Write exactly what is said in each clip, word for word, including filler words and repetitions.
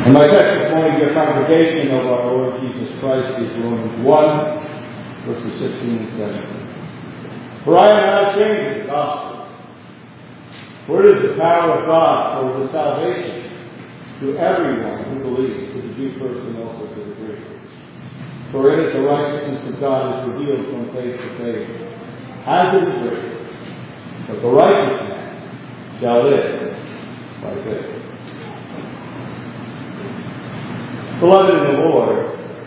And my text this morning, your congregation of our Lord Jesus Christ, is Romans one, verses sixteen and seventeen. For I am not ashamed of the gospel, for it is the power of God for the salvation to everyone who believes, to the Jew first and also to the Greek. For in it the righteousness of God is revealed from faith to faith, as it is written, but the righteous man shall live by faith. Beloved in the Lord,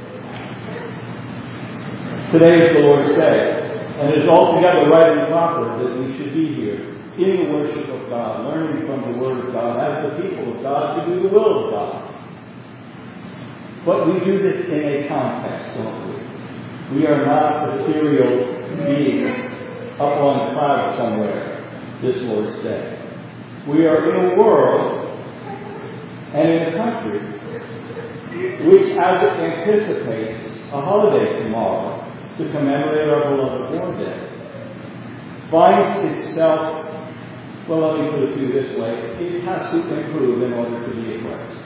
today is the Lord's Day, and it is altogether right and proper that we should be here in the worship of God, learning from the Word of God, as the people of God, to do the will of God. But we do this in a context, don't we? We are not ethereal beings up on a cloud somewhere this Lord's Day. We are in a world and in a country which, as it anticipates a holiday tomorrow to commemorate our beloved Born Day, finds itself, well, let me put it to you this way, it has to improve in order to be a crisis.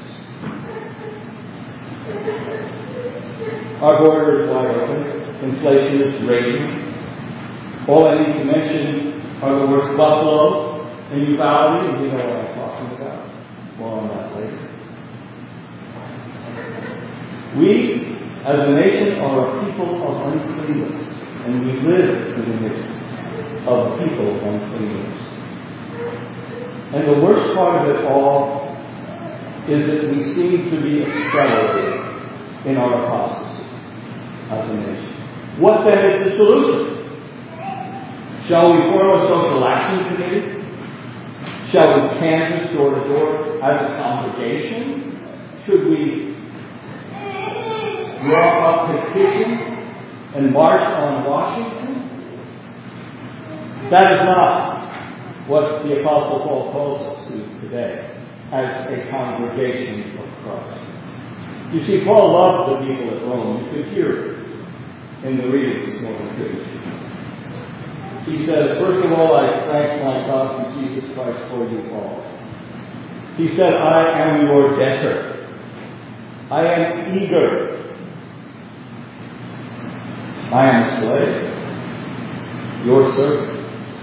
Our border is wide open. Inflation is raging. All I need to mention are the words Buffalo and Uvalde, and you know what I'm talking about. More on that later. We, as a nation, are a people of uncleanness, and we live in the midst of a people of uncleanness. And the worst part of it all is that we seem to be accelerating in our apostasy as a nation. What then is the solution? Shall we form a social action committee? Shall we canvass door to door as a congregation? Should we draw up petitions and march on Washington? That is not what the Apostle Paul calls us to today as a congregation of Christ. You see, Paul loved the people at Rome. You could hear it in the reading this morning, too. He says, first of all, I thank my God through Jesus Christ for you all. He said, I am your debtor. I am eager. I am a slave. Your servant.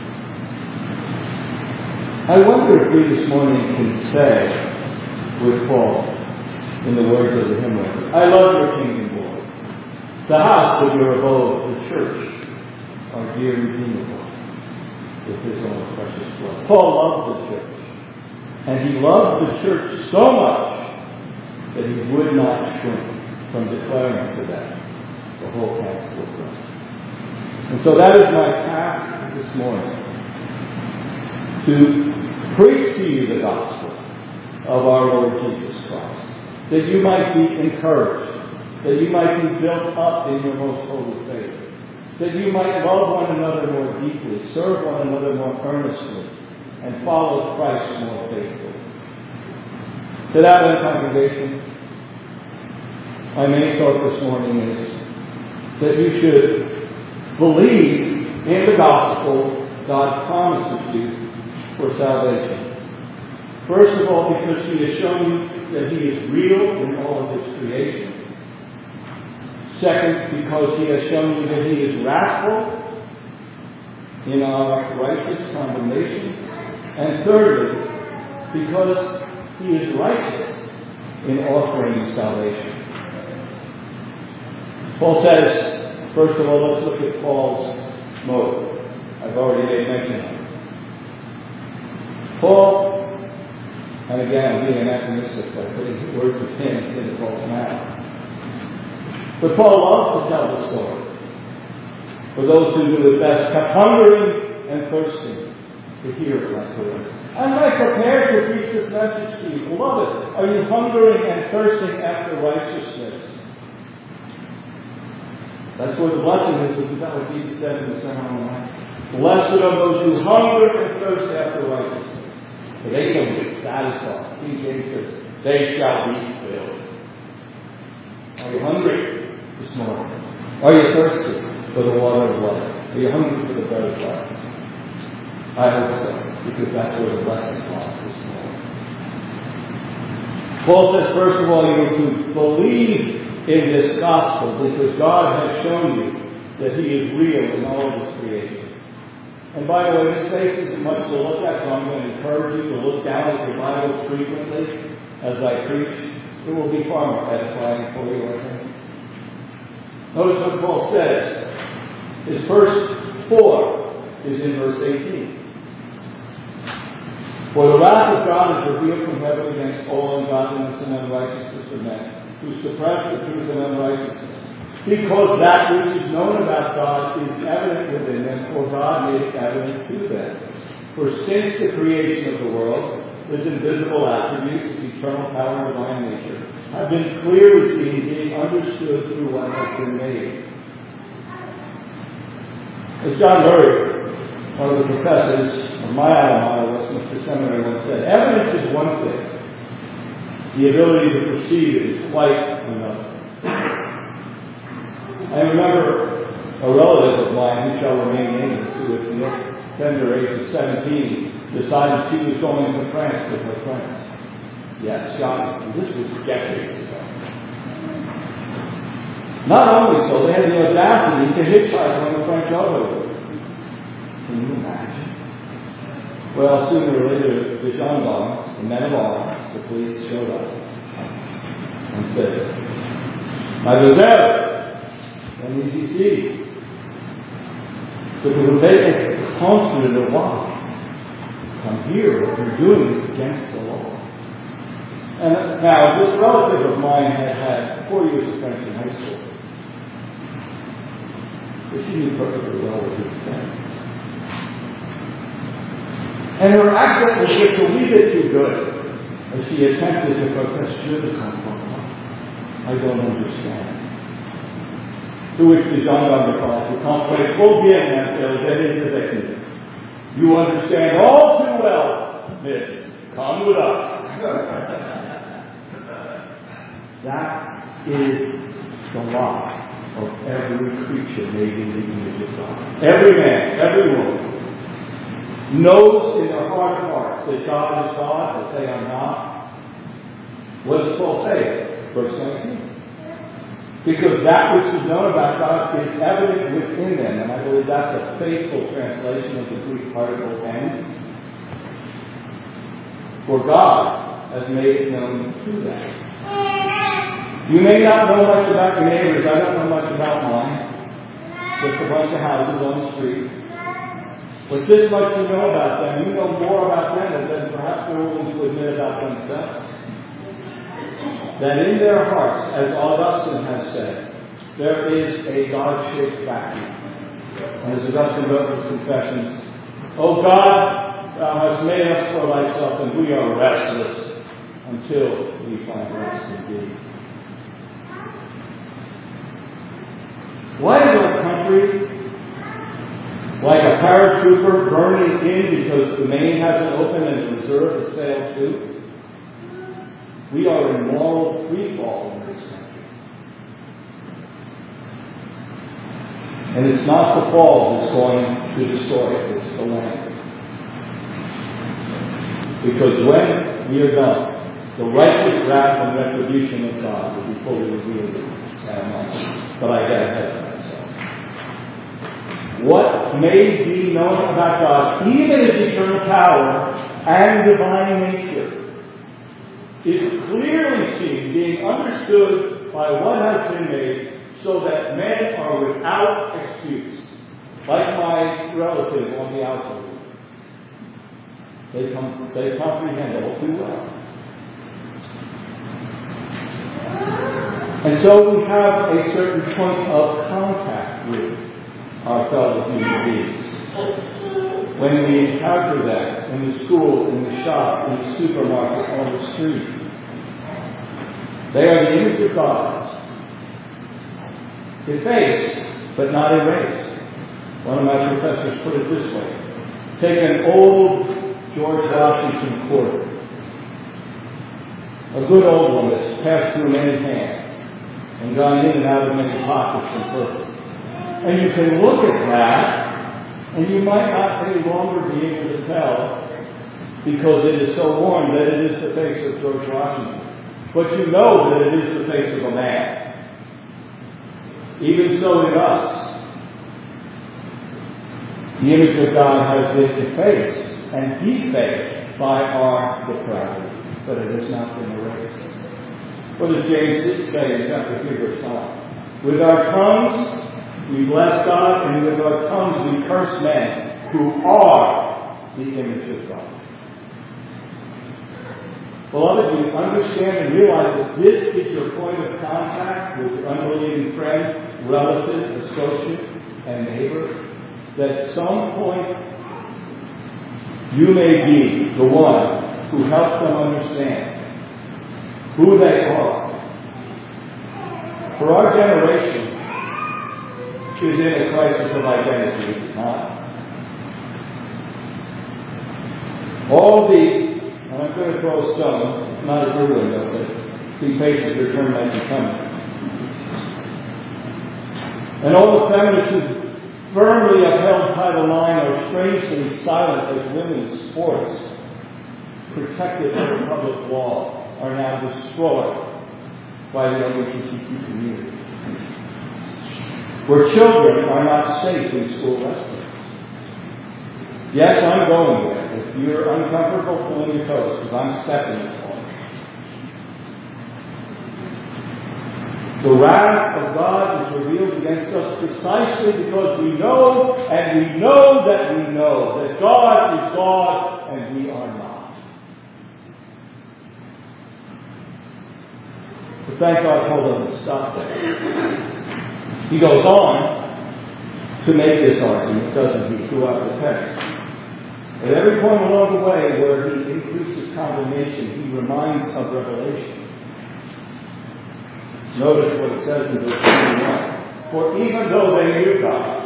I wonder if we this morning can say with Paul in the words of the hymn writer, I love your kingdom, Lord. The house of your abode, the church, our dear redeemable, with his own precious blood. Paul loved the church. And he loved the church so much that he would not shrink from declaring to them the whole counsel of God. And so that is my task this morning, to preach to you the gospel of our Lord Jesus Christ, that you might be encouraged, that you might be built up in your most holy faith, that you might love one another more deeply, serve one another more earnestly, and follow Christ more faithfully. To that end, congregation, my main thought this morning is that you should believe in the gospel God promises you for salvation. First of all, because he has shown you that he is real in all of his creation. Second, because he has shown you that he is wrathful in our righteous condemnation. And thirdly, because he is righteous in offering salvation. Paul says, first of all, let's look at Paul's motive. I've already made mention of it. Paul, and again, I'm being anachronistic by putting the words of him into Paul's mouth. But Paul loved to tell the story. For those who do it best, kept hungering and thirsting to hear it like this. As I prepare to preach this message to you, beloved, are you hungering and thirsting after righteousness? That's where the blessing is. Isn't that what Jesus said in the Sermon on the Mount? Blessed are those who hunger and thirst after righteousness, for they shall be satisfied. King James says, they shall be filled. Are you hungry this morning? Are you thirsty for the water of life? Are you hungry for the bread of life? I hope so, because that's where the blessing lies this morning. Paul says, first of all, you are to believe in this gospel because God has shown you that He is real in all of His creation. And by the way, this space isn't much to look at, so I'm going to encourage you to look down at your Bibles frequently as I preach. It will be far more edifying for you, I think. Notice what Paul says. His first four is in verse eighteen. For the wrath of God is revealed from heaven against all ungodliness and unrighteousness of men, who suppress the truth and unrighteousness. Because that which is known about God is evident within them, for God made it evident to them. For since the creation of the world, His invisible attributes, His eternal power and divine nature, have been clearly seen, being understood through what has been made. As John Murray, one of the professors of my alma mater, Westminster Seminary, once said, evidence is one thing. The ability to perceive it is quite another. I remember a relative of mine who shall remain nameless, who at the tender age of seventeen decided she was going to France with her friends. Yes, shocking. This was decades ago. Not only so, they had the audacity to hitchhike on the French autoroad. Can you imagine? Well, sooner or later, the gendarmes, the men of arms, the police showed up and said, Mademoiselle, an easy see. So vous avez contre le droit. Come here, what you're doing is against the law. And now, this relative of mine had had four years of French in high school. But she knew perfectly well what he was saying. And her accent was just a wee bit too good as she attempted to protest, Je ne comprends pas. I don't understand. To which the gendarme replied, "Vous comprenez trop bien, mademoiselle, that is the technique. You understand all too well, miss. Come with us." That is the lot of every creature made in the image of God. Every man, every woman knows in their heart of hearts that God is God, that they are not. What does Paul say? Verse nineteen. Because that which is known about God is evident within them. And I believe that's a faithful translation of the Greek particle "and." For God has made it known to them. You may not know much about your neighbors. I don't know much about mine. Just a bunch of houses on the street. But this much you know about them. You know more about them than perhaps they're willing to admit about themselves. That in their hearts, as Augustine has said, there is a God-shaped vacuum. And as Augustine wrote in his Confessions, "O God, Thou hast made us for Thyself, and we are restless until we find rest in Thee." Why is our country like a paratrooper burning in because the main hasn't opened and the reserve has sailed too? We are in moral freefall in this country. And it's not the fall that's going to destroy it, it's the land. Because when we are done, the righteous wrath and retribution of God will be fully revealed in us. But I get ahead of myself. What may be known about God, even His eternal power and divine nature, is clearly seen, being understood by what has been made, so that men are without excuse. Like my relative on the outside. They, com- they comprehend all too well. And so we have a certain point of contact with our fellow human beings. When we encounter them in the school, in the shop, in the supermarket, on the street, they are the image of God. Effaced, but not erased. One of my professors put it this way. Take an old George Washington quarter. A good old one that's passed through many hands and gone in and out of many pockets and purses. And you can look at that, and you might not any longer be able to tell, because it is so worn, that it is the face of George Washington. but you know that it is the face of a man. Even so in us, the image of God has been effaced and defaced by our depravity, but it has not been erased. What does James say in chapter three, verse five? With our tongues we bless God, and with our tongues we curse men who are the image of God. Beloved, you understand and realize that this is your point of contact with your unbelieving friend, relative, associate, and neighbor. That at some point you may be the one who helps them understand who they are. For our generation is in a crisis of identity at the time. All the And I'm going to throw a stone, not at your window, but be patient, your turn might be coming. And all the feminists who firmly upheld Title nine are strangely silent as women's sports, protected under public law, are now destroyed by the L G B T Q community. Where children are not safe in school restrooms. Yes, I'm going there. If you're uncomfortable, pulling your toes, because I'm stepping this one. The wrath of God is revealed against us precisely because we know, and we know that we know, that God is God and we are not. But thank God Paul doesn't stop there. He goes on to make this argument, doesn't he, throughout the text. At every point along the way where he increases condemnation, he reminds of Revelation. Notice what it says in verse twenty-one. For even though they knew God,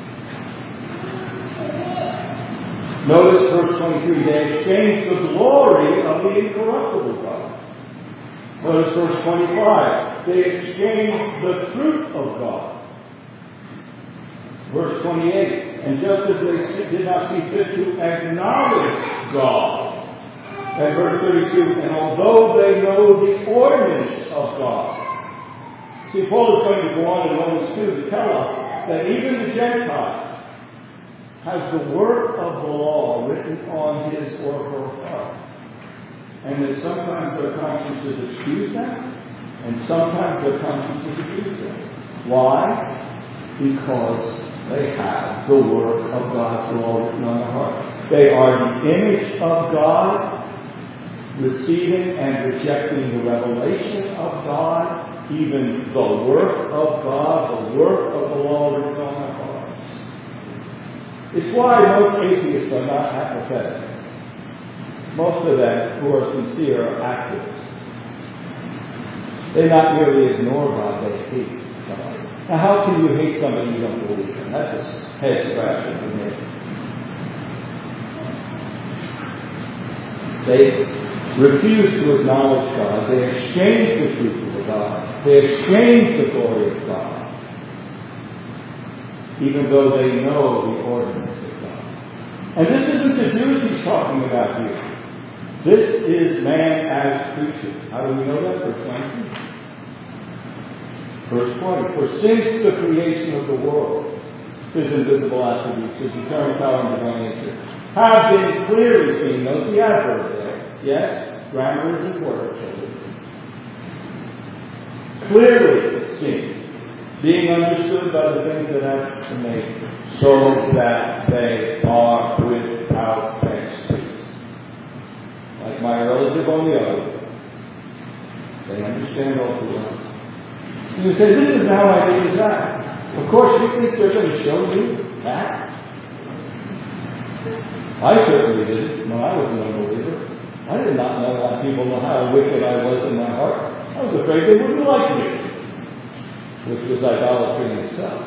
notice verse twenty-three, they exchanged the glory of the incorruptible God. Notice verse twenty-five, they exchanged the truth of God. Verse twenty-eight, and just as they did not see fit to acknowledge God. And verse thirty-two, and although they know the ordinance of God. See, Paul is going to go on in Romans two to tell us that even the Gentile has the work of the law written on his or her heart. And that sometimes their consciences excuse them, and sometimes their consciences accuse them. Why? Because they have the work of God's law written on their heart. They are the image of God, receiving and rejecting the revelation of God, even the work of God, the work of the law written on their hearts. It's why most atheists are not apathetic. Most of them who are sincere are activists. They not merely ignore God, they hate God. Now, how can you hate somebody you don't believe in? That's a head scratcher for me. They refuse to acknowledge God. They exchange the truth of God. They exchange the glory of God, even though they know the ordinance of God. And this isn't the Jews he's talking about here. This is man as creature. How do we know that? Verse twenty. Verse twenty, for since the creation of the world, his invisible attributes, his eternal power and divine nature, have been clearly seen. Note the adverb there. Yes, grammar is important, children. Clearly seen, being understood by the things that have been made, so that they are without excuse. Like my relative on the other, they understand all too well. You say, this is how I think is that. Of course, you think they're going to show you that? I certainly did when I was an unbeliever. I did not know how people know how wicked I was in my heart. I was afraid they wouldn't like me, which was idolatry in itself.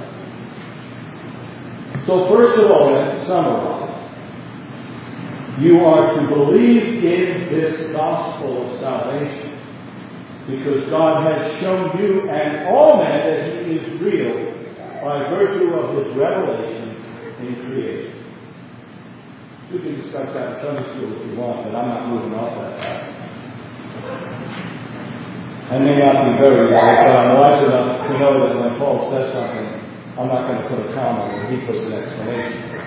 So first of all, then, to summarize, you are to believe in this gospel of salvation. Because God has shown you and all men that He is real by virtue of His revelation in creation. You can discuss that in Sunday school if you want, but I'm not moving off that path. I may not be very wise, but I'm wise enough to know that when Paul says something, I'm not going to put a comma when he puts an explanation.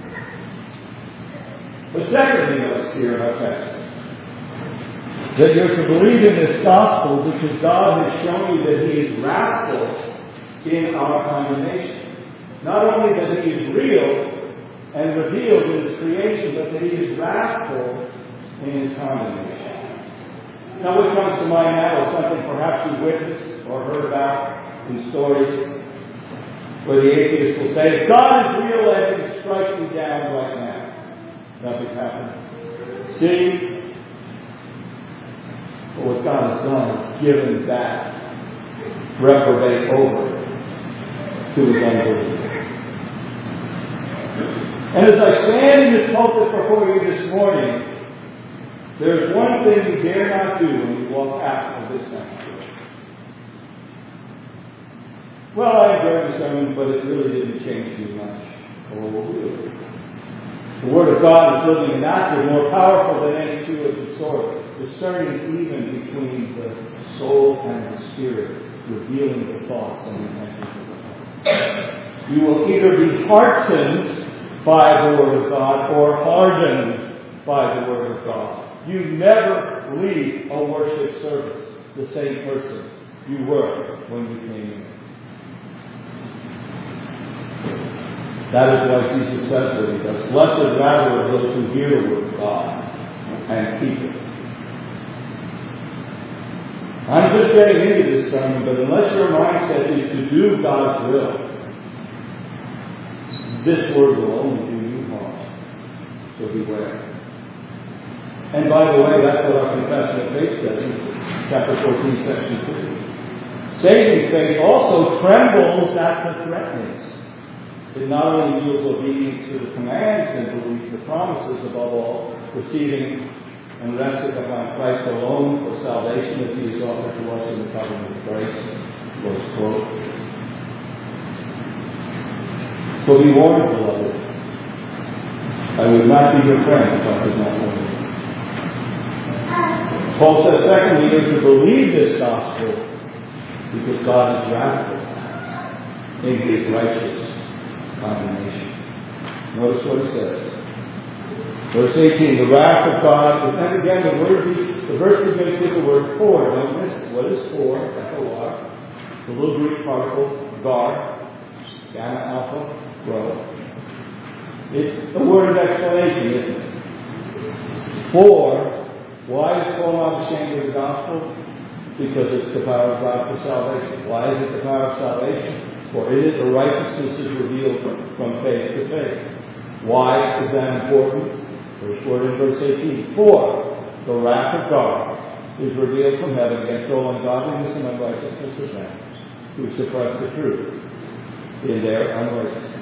But secondly, notice here in our text, that you're to believe in this gospel because God has shown you that He is wrathful in our condemnation. Not only that He is real and revealed in His creation, but that He is wrathful in His condemnation. Now, what comes to mind now is something perhaps you've witnessed or heard about in stories where the atheist will say, if God is real, let Him strike me down right now. Nothing happens. See? But what God has done is given that reprobate over to His unbelief. And as I stand in this pulpit before you this morning, there's one thing you dare not do when you walk out of this sanctuary. Well, I enjoyed the sermon, but it really didn't change too much. Oh, really? The Word of God is living and active, more powerful than any two-edged sword, discerning even between the soul and the spirit, revealing the thoughts and intentions of the heart. You will either be heartened by the Word of God or hardened by the Word of God. You never leave a worship service the same person you were when you came in. That is why Jesus says that He does. Blessed rather are those who hear the Word of God and keep it. I'm just getting into this sermon, but unless your mindset is to do God's will, this Word will only do you harm. So beware. And by the way, that's what our confession of faith says in chapter fourteen, section two. Saving faith also trembles at the threatenings. It not only yields obedience to the commands and believes the promises, above all, receiving and resting upon Christ alone for salvation as He is offered to us in the covenant of grace. Close quote. So be warned, beloved. I would not be your friend if I did not warn you. Paul says, secondly, you're to believe this gospel because God is wrathful in His righteous condemnation. Notice what He says. Verse eighteen, the wrath of God, and again the word, the verse begins with the word for. Don't miss it. What is for? F O R. The little Greek particle, gar, gamma alpha, rho. It's a word of explanation, isn't it? For, why is Paul not ashamed of the gospel? Because it's the power of God for salvation. Why is it the power of salvation? For in it the righteousness is revealed from faith to faith. Why is that important? Verse four and verse eighteen. For the wrath of God is revealed from heaven against all ungodliness and unrighteousness of men who suppress the truth in their unrighteousness.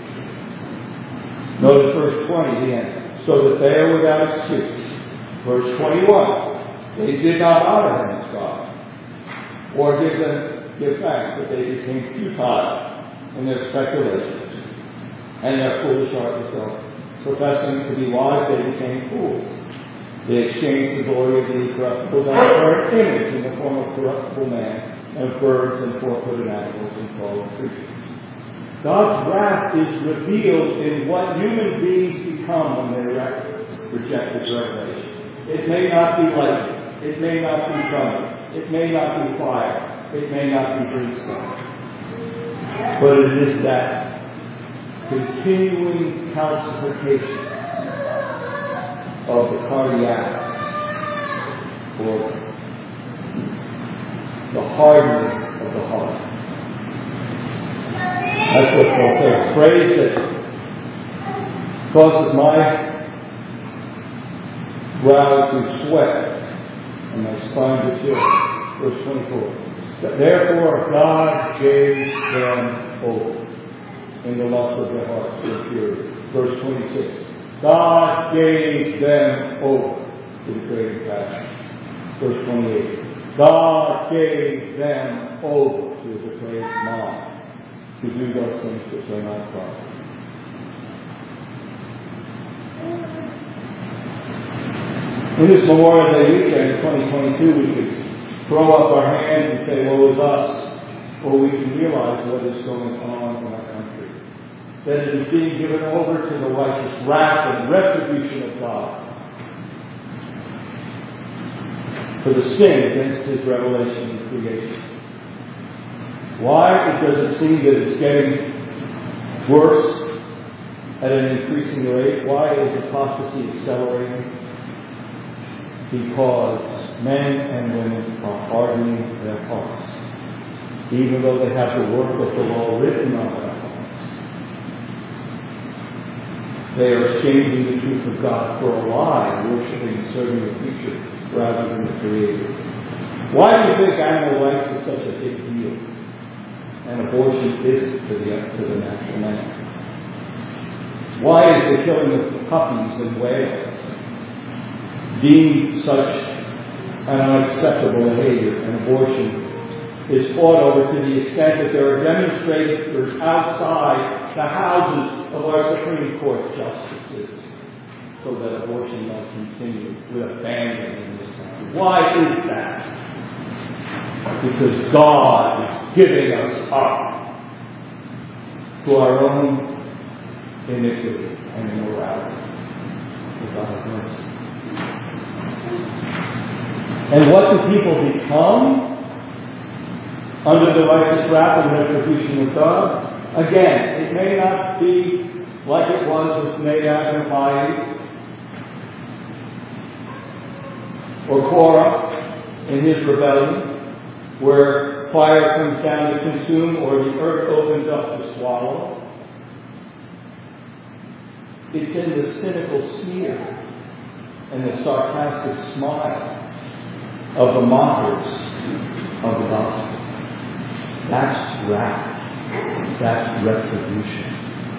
Notice verse twenty, the end. So that they are without excuse. Verse twenty-one. They did not honor Him as God, or give them give thanks, but they became futile in their speculations, and their foolish heart was darkened. Professing to be wise, they became fools. They exchanged the glory of the incorruptible God for an image in the form of corruptible man, and of birds and four-footed animals and crawling creatures. God's wrath is revealed in what human beings become when they reject His revelation. It may not be lightning. It may not be thunder. It may not be fire. It may not be brimstone. But it is that continuing calcification of the cardiac organ, the hardening of the heart. That's what Paul says. Praise that causes my brow to sweat and my spine to chill. Verse twenty-four. Therefore God gave them over in the lust of their hearts to impurity. Verse twenty-six. God gave them over to the greater passion. Verse twenty-eight. God gave them over to the depraved mind to do those things which are not proper. In this Memorial Day weekend of twenty twenty-two, we could throw up our hands us, or we can realize what is going on in our country. That it is being given over to the righteous wrath and retribution of God for the sin against His revelation and creation. Why? It doesn't seem that it's getting worse at an increasing rate. Why is apostasy accelerating? Because men and women are hardening their hearts, even though they have the work of the law written on their hearts. They are exchanging the truth of God for a lie, worshiping and serving the creature rather than the Creator. Why do you think animal rights is such a big deal? And abortion isn't to the, to the natural man. Why is the killing of puppies and whales deemed such an unacceptable behavior, and abortion is fought over to the extent that there are demonstrators outside the houses of our Supreme Court justices so that abortion might continue with abandon in this country? Why is that? Because God is giving us up to our own iniquity and immorality. Without mercy. And what do people become under the righteous wrath and retribution of God? Again, it may not be like it was with Nadab and Abihu or Korah in his rebellion, where fire comes down to consume or the earth opens up to swallow. It's in the cynical sneer and the sarcastic smile of the mockers of the gospel. That's wrath. That's retribution.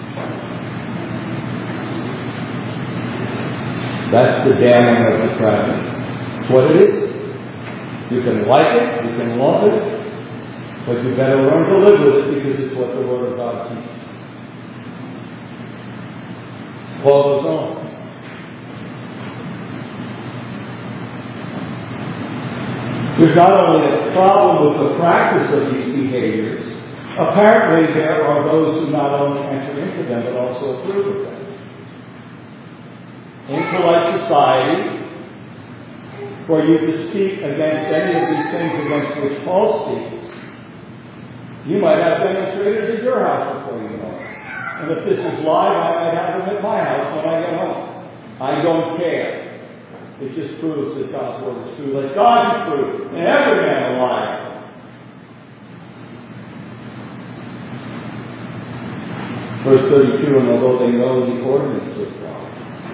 That's the damning of depravity. It's what it is. You can like it, you can love it, but you better learn to live with it because it's what the Word of God teaches. Paul goes on. There's not only a problem with the practice of these behaviors, apparently there are those who not only enter into them but also approve of them. In polite society, for you to speak against any of these things against which Paul speaks, you might have demonstrators at your house before you know it. And if this is live, I might have them at my house when I get home. I don't care. It just proves that God's Word is true. Let God be proved, and every man a liar. Verse thirty-two, and although they know the ordinance of God,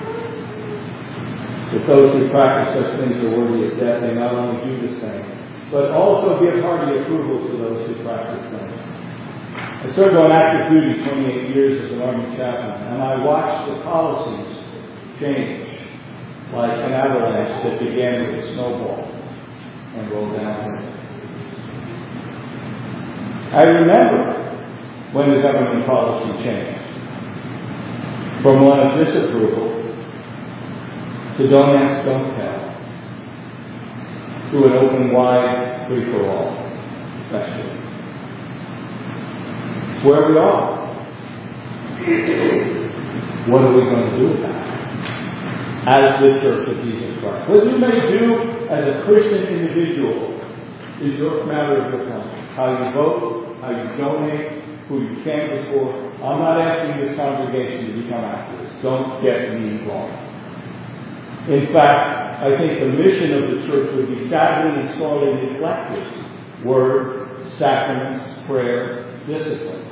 that those who practice such things are worthy of death, they not only do the same, but also give hearty approval to those who practice them. I served on active duty twenty-eight years as an Army chaplain, and I watched the policies change like an avalanche that began with a snowball and rolled downhill. I remember when the government policy changed from one of disapproval to don't ask, don't tell, to an open, wide, free-for-all, especially. It's where we are. What are we going to do with that? As the Church of Jesus Christ. What you may do as a Christian individual is your matter of your conscience. How you vote, how you donate, who you stand before. I'm not asking this congregation to become activists. Don't get me wrong. In fact, I think the mission of the church would be sadly and sorely neglected. Word, sacraments, prayer, discipline.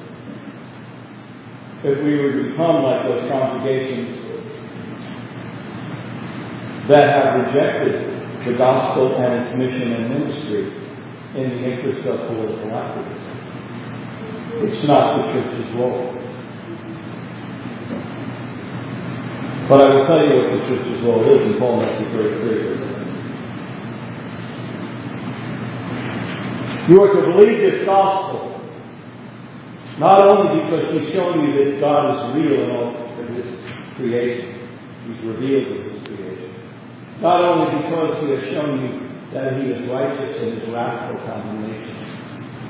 If we were to become like those congregations that have rejected the gospel and its mission and ministry in the interest of political activism. It's not the church's role. But I will tell you what the church's role is, and Paul makes it very clear. You are to believe this gospel, not only because he's showing you that God is real in all of his creation, he's revealed in his creation. Not only because he has shown you that he is righteous in his wrathful condemnation,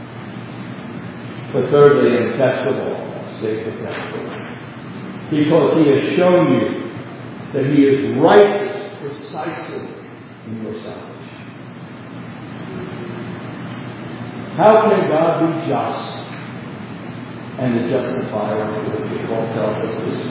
But thirdly, and best of all, save the best of all, because he has shown you that he is righteous precisely in your salvation. How can God be just and the justifier of the wicked? Paul tells us this.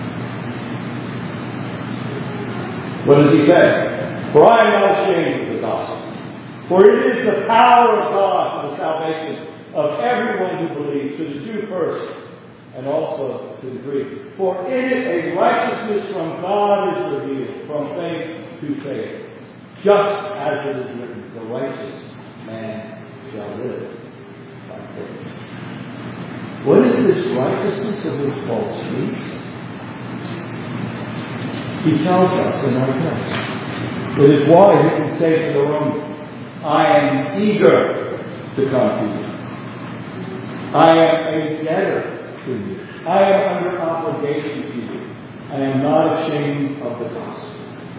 What does he say? For I am not ashamed of the gospel, for it is the power of God for the salvation of everyone who believes, to the Jew first, and also to the Greek. For in it a righteousness from God is revealed, from faith to faith, just as it is written, the righteous man shall live by faith. What is this righteousness of which Paul speaks? He tells us in our text. It is why he can say to the Romans, I am eager to come to you. I am a debtor to you. I am under obligation to you. I am not ashamed of the gospel.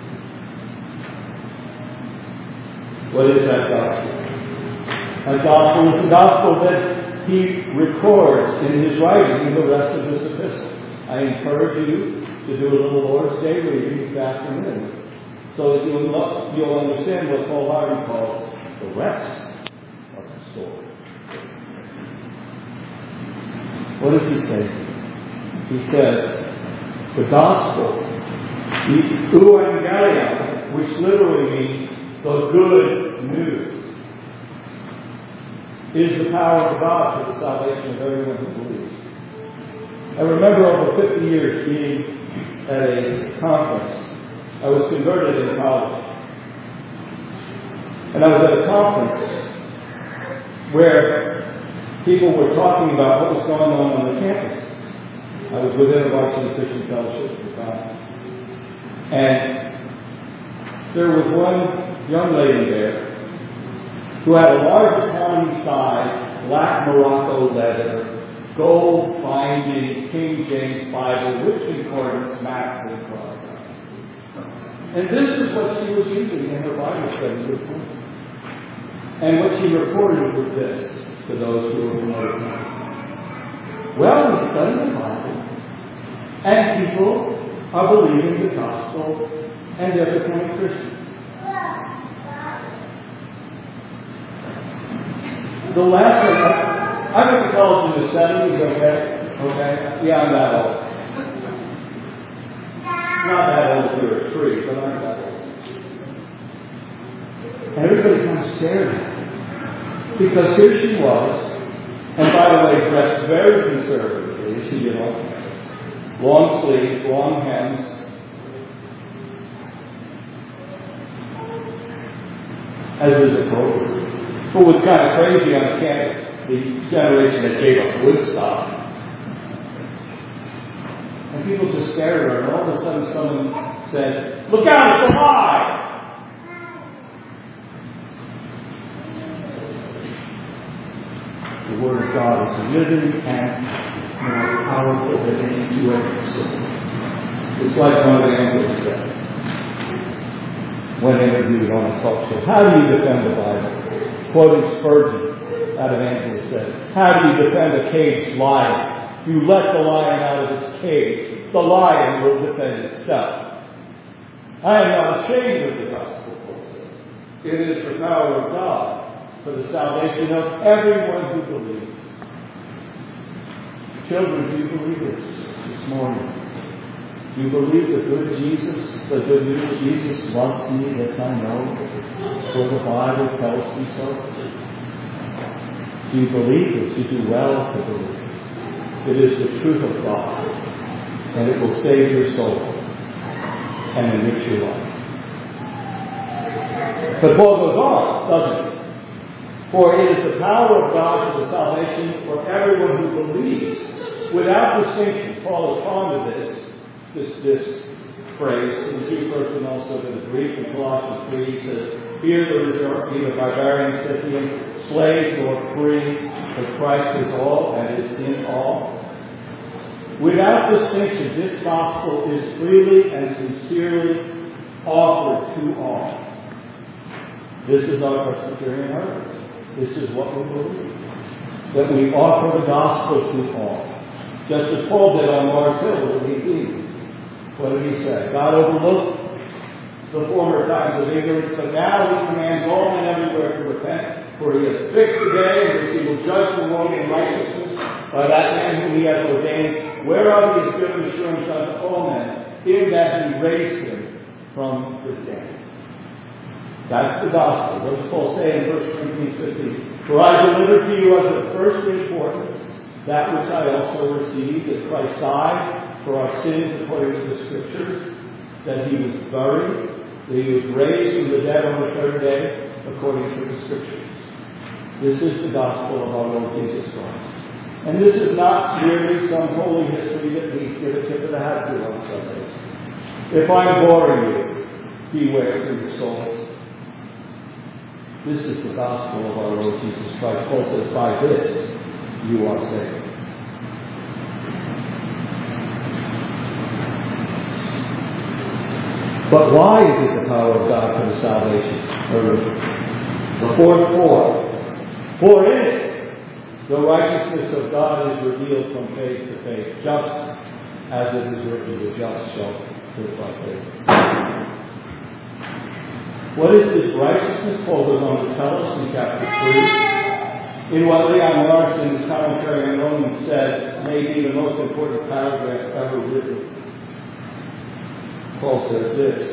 What is that gospel? That gospel is the gospel that he records in his writing in the rest of this epistle. I encourage you to do a little Lord's Day reading this afternoon, so that you'll, know, you'll understand what Paul Harvey calls the rest of the story. What does he say? He says, the gospel, the euangelion, which literally means the good news, is the power of God for the salvation of everyone who believes. I remember over fifty years being at a conference. I was converted in college. And I was at a conference where people were talking about what was going on on the campus. I was within a Varsity Christian Fellowship at the time. And there was one young lady there who had a large economy-sized black Morocco leather, gold binding King James Bible with concordance, maps, and cross. And this is what she was using in her Bible study with me. And what she reported was this to those who were promoting us. Well, we study the Bible, and people are believing the gospel, and they're becoming Christians. The last one, I went to college in the seventies, okay? Okay? Yeah, I'm that old. Not that old if you're a tree, but I'm that old. And everybody kind of stared at her. Because here she was, and by the way, dressed very conservatively, as she did on campus. Long sleeves, long hems. As is appropriate. Who was kind of crazy on the campus, the generation that gave up Woodstock. And people just stared at her, and all of a sudden someone said, "Look out, it's alive!" The Word of God is living and more powerful than any two-edged sword. It's like one of the angels said when interviewed on a talk show. How do you defend the Bible? Quoting Spurgeon out of Angela said, how do you defend a caged lion? You let the lion out of its cage. The lion will defend itself. I am not ashamed of the gospel, Paul says. It is the power of God for the salvation of everyone who believes. Children, do you believe this this morning? Do you believe the good Jesus, the good news Jesus loves me? Yes, I know. For the Bible tells me so. Do you believe this? You do well to believe. It is the truth of God, and it will save your soul and enrich your life. But Paul goes on, doesn't he? For it is the power of God for the salvation for everyone who believes, without distinction. Paul is fond of this, this, this phrase, in the Jew first and also to the Greek. In Colossians three, he says, here there is neither barbarian, Scythian, slave nor free, but Christ is all and is in all. Without distinction, this gospel is freely and sincerely offered to all. This is our Presbyterian heritage. This is what we believe. that we offer the gospel to all. Just as Paul did on Mars Hill with the Ephesians. What did he say? God overlooked the former times of ignorance, but now he commands all men everywhere to repent, for he has fixed the day in which he will judge the world in righteousness by that man whom he has ordained, whereof he has given assurance unto all men, in that he raised him from the dead. That's the gospel. What does Paul say in First Corinthians fifteen? For I delivered to you as of first importance that which I also received, that Christ died for our sins according to the Scriptures, that he was buried, that he was raised from the dead on the third day, according to the Scriptures. This is the gospel of our Lord Jesus Christ. And this is not merely some holy history that we give a tip of the hat to on Sundays. If I'm boring you, beware for your souls. This is the gospel of our Lord Jesus Christ. Paul says, by this you are saved. But why is it the power of God for the salvation? Or the fourth four. For in it, the righteousness of God is revealed from faith to faith, just as it is written, the just shall live by faith. What is this righteousness? Paul goes on to tell us in chapter three. In what Leon Larson's commentary on Romans said may be the most important paragraph ever written. Paul says this.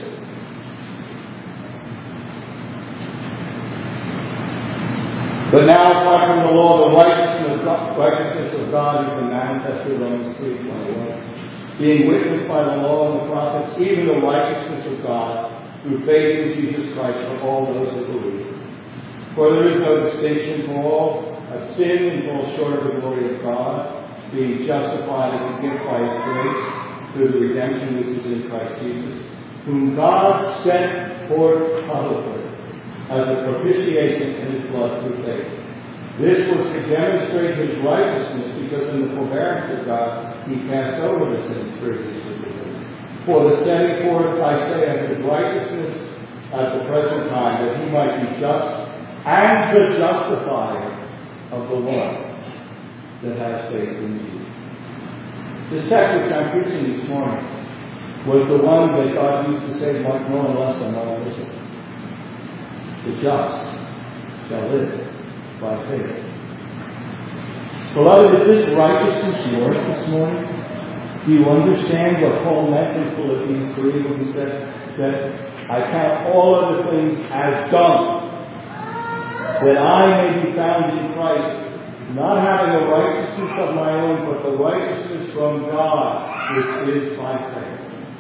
But now, apart from the law, the righteousness of God, righteousness of God has been manifested, Romans three twenty-one. Being witnessed by the law and the prophets, even the righteousness of God, through faith in Jesus Christ for all those who believe. For there is no distinction, for all have sinned and fall short of the glory of God, being justified as a gift by His grace, through the redemption which is in Christ Jesus, whom God sent forth publicly as a propitiation in His blood through faith. This was to demonstrate His righteousness, because in the forbearance of God He passed over the sins previously committed. For the setting forth, I say, of His righteousness at the present time, that He might be just and the justifier of the one that has faith in Jesus. This text which I'm preaching this morning was the one that God used to say, like no one less than no one listen. The just shall live by faith. Beloved, is this righteousness yours this morning? Do you understand what Paul meant in Philippians three when he said that I count all other things as dung, that I may be found in Christ, not having a righteousness of my own, but the righteousness from God, which is by faith.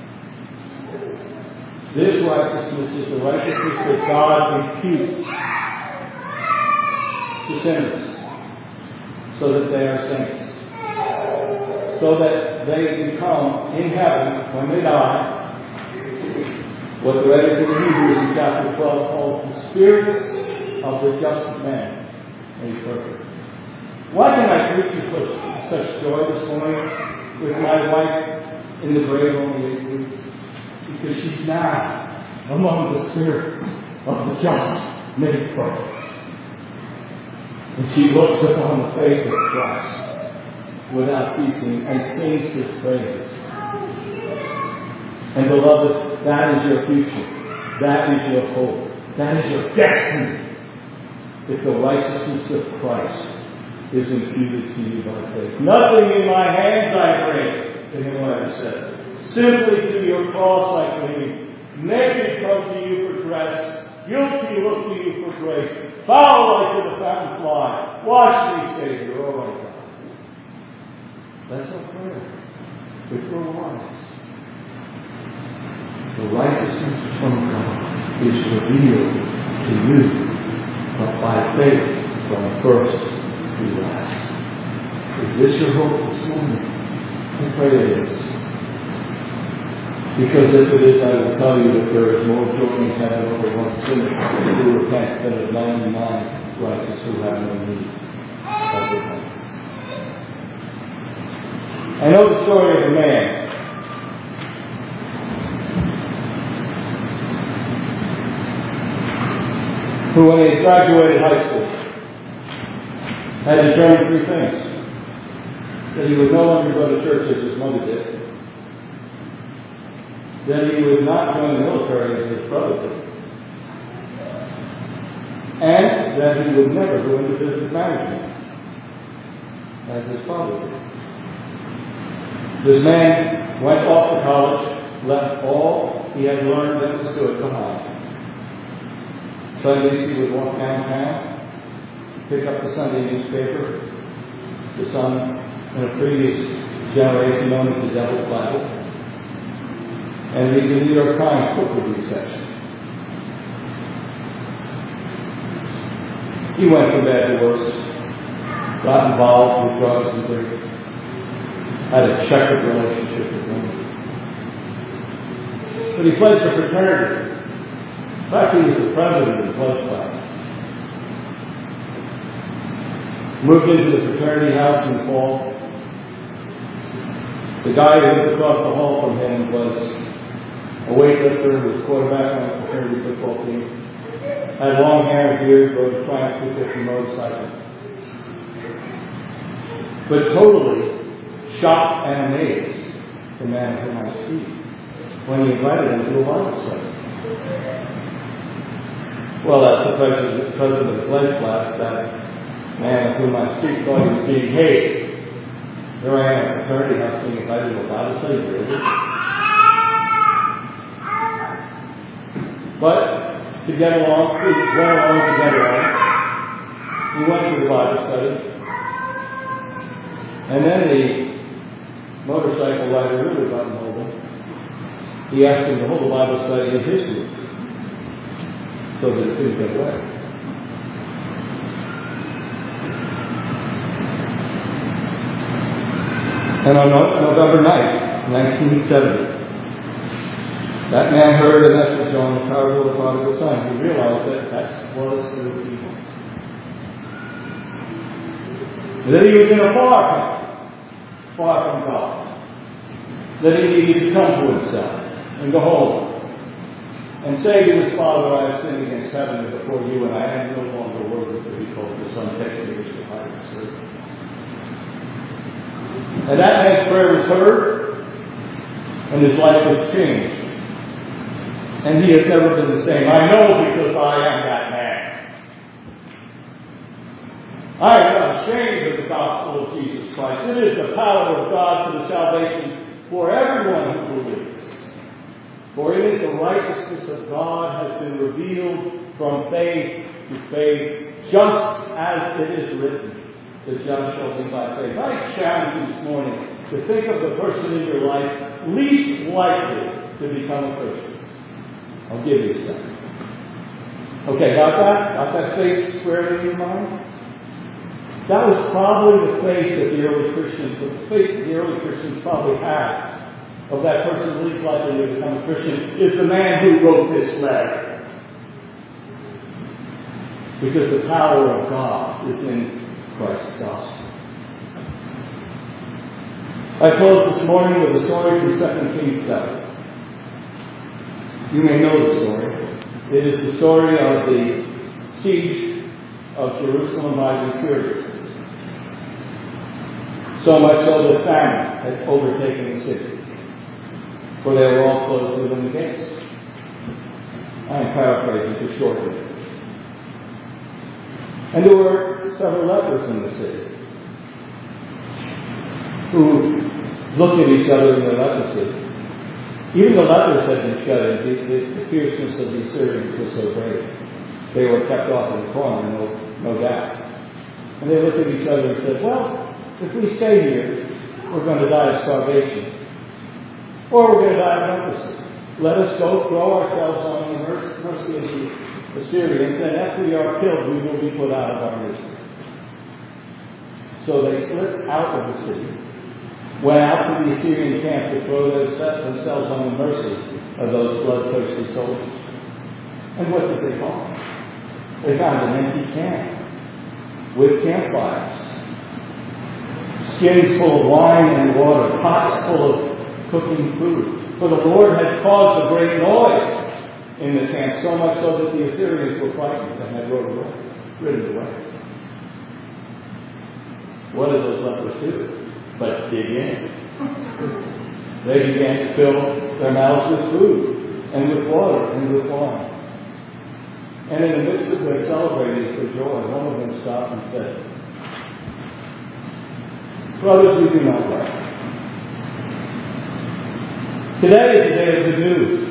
This righteousness is the righteousness that God imputes to sinners, so that they are saints. So that they become, in heaven, when they die, what the writer to the Hebrews in chapter twelve calls the spirits of the just man made perfect. Why can I preach with such joy this morning with my wife in the grave only eight weeks? Because she's now among the spirits of the just made perfect. And she looks upon the face of Christ without ceasing and sings His praises. And beloved, that is your future. That is your hope. That is your destiny. If the righteousness of Christ is imputed to you by faith. Nothing in my hands I bring, the hymn writer says. Simply to your cross I cling. Naked come to you for dress. Guilty look to you for grace. Foul like to the fountain fly. Wash me, Savior, O my God. That's our prayer. If we're wise. The righteousness from God is revealed to you, but by faith from first to last. Is this your hope this morning? I pray it is. Because if it is, I will tell you that there is more joy in heaven over one sinner who repents than of ninety-nine righteous who have no need of repentance. I know the story of a man who, when he graduated high school, had determined three things. That he would no longer go to church as his mother did. That he would not join the military as his brother did. And that he would never go into business management as his father did. This man went off to college, left all he had learned and understood behind. Sundays he would walk downtown, pick up the Sunday newspaper, the Sun, in a previous generation known as the Devil's Bible, and read the New York Times book review section. He went from bad to worse, got involved with drugs and drink, had a checkered relationship with women. But he pledged a fraternity. In fact, he was the president of the pledge class. Moved into the fraternity house in the fall. The guy who lived across the hall from him was a weightlifter who was quarterback on the fraternity football team. Had long hair and beard, rode a Triumph two fifty motorcycle. But totally shocked and amazed the man at my feet when he invited him to a Bible study. Well, as the president, president of the pledge class, that man with whom I speak thought he was being hazed. Here I am at the fraternity house being invited to a Bible study, really. But to get along, we went along to get along. We went to the Bible study. And then the motorcycle rider really got hold of him. He asked him to hold the Bible study in his group so that it couldn't get away. And on November ninth, nineteen seventy, that man heard a message on the parable of the prodigal son. He realized that that was true evil. That he was in a far country, far from God. That he needed to come to himself and go home and say to his father, I have sinned against heaven and before you, and I am no longer worthy to be called the son. Take me to hide and serve. And that man's prayer was heard, and his life was changed. And he has never been the same. I know because I am that man. I am not ashamed of the gospel of Jesus Christ. It is the power of God for the salvation for everyone who believes. For it is the righteousness of God has been revealed from faith to faith, just as it is written. The just shall live by faith. I challenge you this morning to think of the person in your life least likely to become a Christian. I'll give you a second. Okay, got that? Got that face squarely in your mind? That was probably the face that the early Christians, the face that the early Christians probably had of that person least likely to become a Christian is the man who wrote this letter. Because the power of God is in Christ's gospel. I close this morning with a story from Second Kings seven. You may know the story. It is the story of the siege of Jerusalem by the Assyrians. So much so that famine had overtaken the city, for they were all closed within the gates. I am paraphrasing too shortly. And there were several lepers in the city who looked at each other in their leprosy. Even the lepers had been shut in. The, the, the fierceness of the Assyrians was so great. They were kept off in the corner, no, no doubt. And they looked at each other and said, well, if we stay here, we're going to die of starvation. Or we're going to die of leprosy. Let us go throw ourselves on the mercy of the Assyrians, and after we are killed, we will be put out of our misery. So they slipped out of the city, went out to the Assyrian camp to throw themselves on the mercy of those bloodthirsty soldiers. And what did they find? They found an empty camp with campfires, skins full of wine and water, pots full of cooking food. For the Lord had caused a great noise in the camp, so much so that the Assyrians were frightened and had run away, ridden away. What did those lepers do? But dig in. They began to fill their mouths with food, and with water, and with wine. And in the midst of their celebrating for joy, one of them stopped and said, "Brothers, you do not laugh. Today is the day of good news.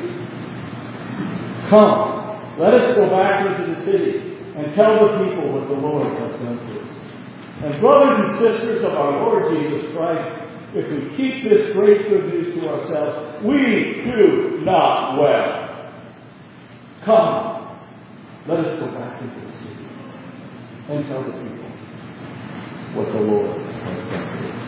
Come, let us go back into the city and tell the people what the Lord has done for us. And brothers and sisters of our Lord Jesus Christ, if we keep this great good news to ourselves, we do not well. Come, let us go back into the city and tell the people what the Lord has done for us."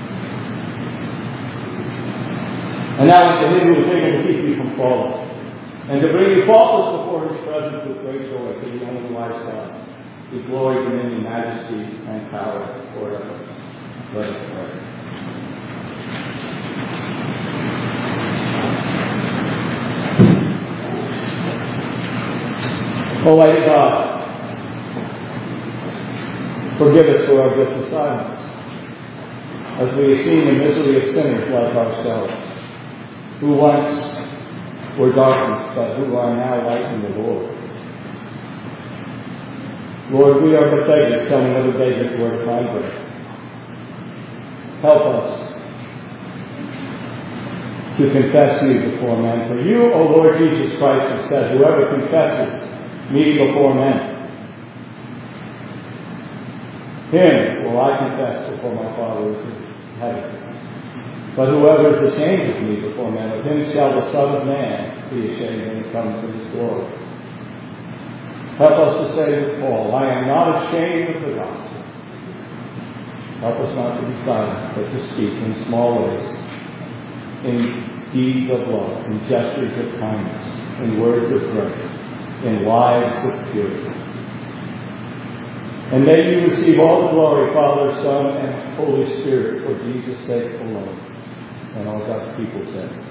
And now it's Him who is able to keep you from falling, and to bring you faultless before His presence with great joy, to the only wise God, with glory, dominion, majesty, and power forever. Let us pray. Almighty God, forgive us for our gift of silence, as we have seen the misery of sinners like ourselves, who once were darkness, but who are now light in the Lord. Lord, we are pathetic, telling other beggars where to find grace. Help us to confess you before men. For you, O Lord Jesus Christ, have said, "Whoever confesses me before men, him will I confess before my Father who is in heaven. But whoever is ashamed of me before men, of him shall the Son of Man be ashamed when he comes in his glory." Help us to say with Paul, "I am not ashamed of the gospel." Help us not to be silent, but to speak in small ways, in deeds of love, in gestures of kindness, in words of grace, in lives of purity. And may you receive all the glory, Father, Son, and Holy Spirit, for Jesus' sake alone. And all God's people said,